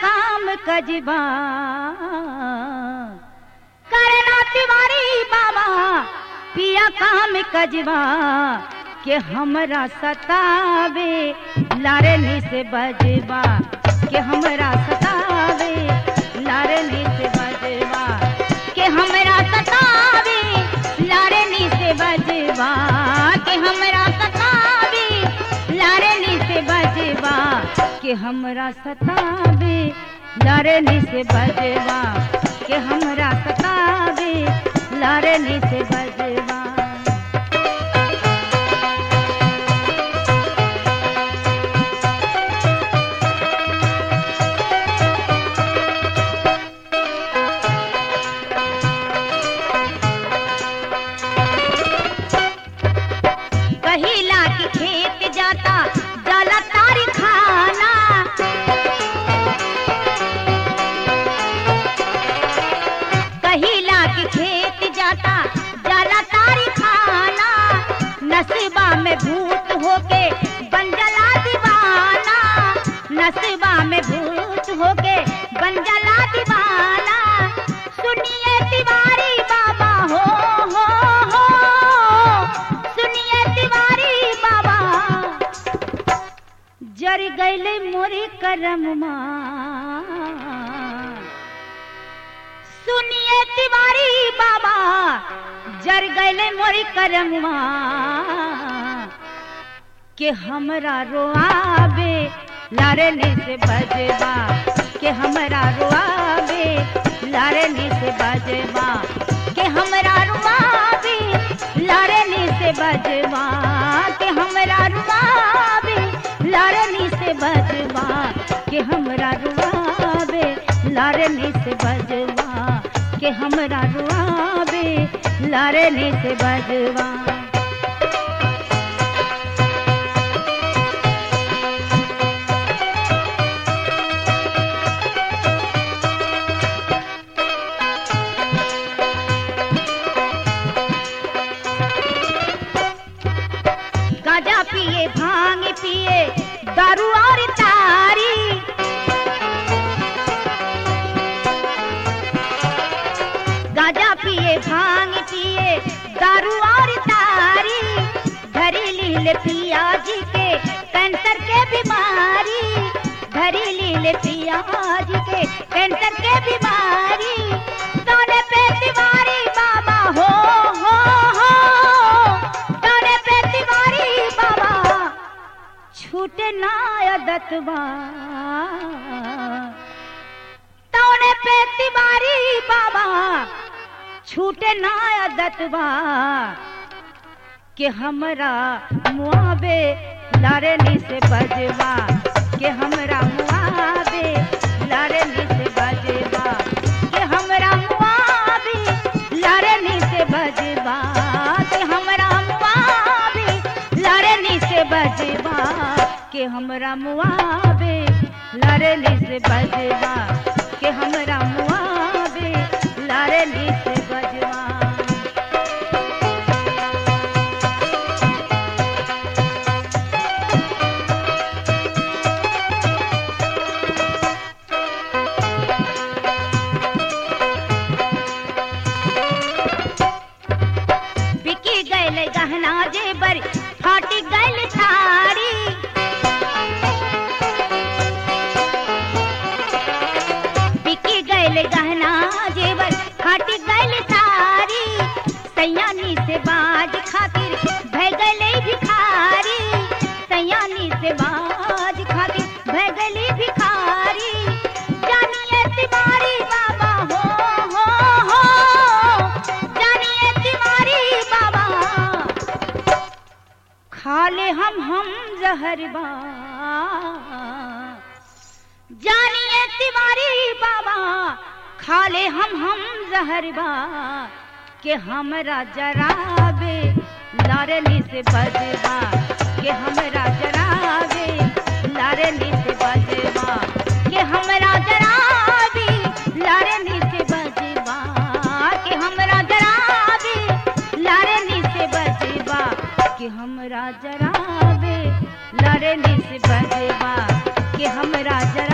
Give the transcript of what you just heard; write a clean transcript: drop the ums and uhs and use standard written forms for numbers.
काम कजबा करना तिवारी बाबा पिया काम कजबा के हमरा सतावे लारनी से बजबा के हमरा सतावे लारनी से बजबा के हमरा सतावे लारनी से बजबा के हमरा सतावे लारनी से बजबा के हमरा सतावे लारनी से बजबा के हमरा सतावे लारनी से बजबा। कहिला के खेत जाता जाला तारी खाना कहिला के खेत जाता जाला तारी खाना नसीबा में भूत होके बन जाला दीवाना नसीबा में भूत होके बन जाला दीवाना सुनिए तिवारी बाबा हो सुनिए तिवारी बाबा जर गईले मोरी करम सुनिए तिवारी बाबा जर गईले मोरी करम के हमरा रोआवे लारनी से बजबा के हमरा रोआवे लारनी से बजबा के हमरा रोआवे लारनी से बजबा के हमरा रोआवे लारनी से बजबा के हमरा रोआवे लारनी से बजबा के हमरा रोआवे लारनी से बजबा। गाजा पिए भांग पिए दारू और तारी गाजा पिए भांग पिए दारू और तारी धरी लीले पिया जी के कैंसर के बीमारी धरी लीले पिया जी के कैंसर के बीमारी सोने पे तिवारी बाबा हो सोने पे तिवारी बाबा छूटे ना आदतवा तौने पे तिवारी बाबा छूटे ना आदतवा के हमरा मुआबे लारनी से बजबा के हमरा मुआबे लारनी से बजबा के हमरा मुआबे लारनी से बजबा के हमरा मुआबे लारनी से बजबा के हमरा मुआबे लारनी से बजबा के हमरा मुआबे लारनी से बजबा। बिकी गैल गहना जेबर फाटी गैल थारी गहना जेवर फाटी गैल थारी सयानी से बाज खातिर भय गले भिखारी सयानी से बाज खातिर भय गले भिखारी जानिए तिवारी बाबा हो जानिए तिवारी बाबा खा ले हम जहरबा जानिए तिवारी बाबा खा ले हम जहरबा के हमरा जराबे लारनी से बजबा के हमरा जराबे लारनी से बजबा के हमरा जराबे लारनी से बजबा के हमरा जराबे लारनी से बजबा के हमरा जराबे लारनी से बजबा के हमरा जरा